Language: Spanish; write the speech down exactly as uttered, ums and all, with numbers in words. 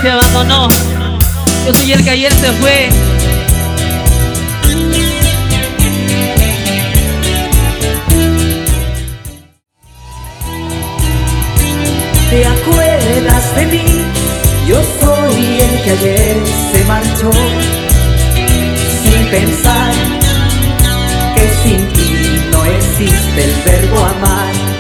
te abandonó. Yo soy el que ayer se fue. ¿Te acuerdas de mí? Yo soy el que ayer se marchó, sin pensar que sin ti no existe el verbo amar.